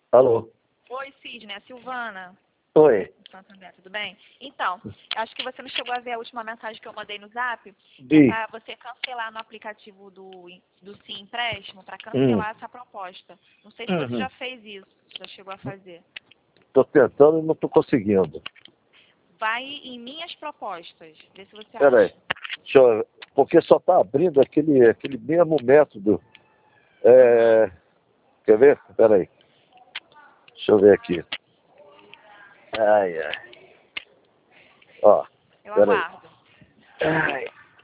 Alô? Oi, Sidney, é a Silvana. Oi. Santander, tudo bem? Então, acho que você não chegou a ver a última mensagem que eu mandei no Zap. Vi. É para você cancelar no aplicativo do Sim Empréstimo, para cancelar essa proposta. Não sei se você já fez isso, já chegou a fazer. Tô tentando e não tô conseguindo. Vai em minhas propostas, vê se você Pera aí. acha. Deixa eu... Porque só tá abrindo aquele mesmo método. Quer ver? Pera aí. Deixa eu ver aqui. Ai, ai. Ó, Eu pera aí. aguardo. Ai.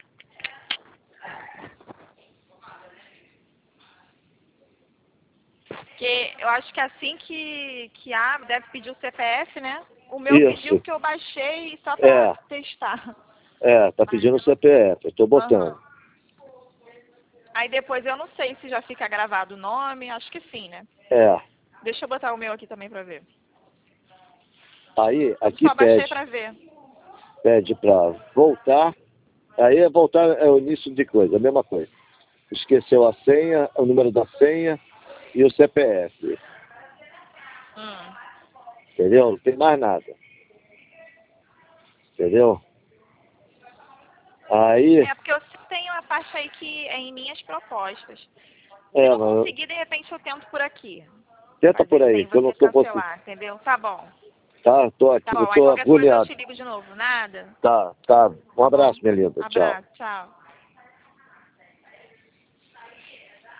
Porque eu acho que assim que abre, deve pedir o CPF, né? O meu Isso. pediu porque eu baixei só para testar. Tá pedindo o CPF, eu tô botando. Aham. Aí depois eu não sei se já fica gravado o nome, acho que sim, né? Deixa eu botar o meu aqui também pra ver. Aí, Eu aqui só baixei pra ver. pede pra voltar. Aí voltar é o início de coisa, a mesma coisa. Esqueceu a senha, o número da senha e o CPF. Entendeu? Não tem mais nada. Entendeu? Aí... É porque eu tenho a parte aí que é em minhas propostas. Se não mas... conseguir, de repente eu tento por aqui. Tenta por Fazer aí, sem que eu não você tô conseguindo. cancelar, entendeu? Tá bom. Tá, tô aqui, Tá eu bom. Aí tô qualquer coisa eu agoniado. te ligo de novo. Nada? Tá. Um Tá bom. abraço, minha linda. Tchau. Abraço, tchau.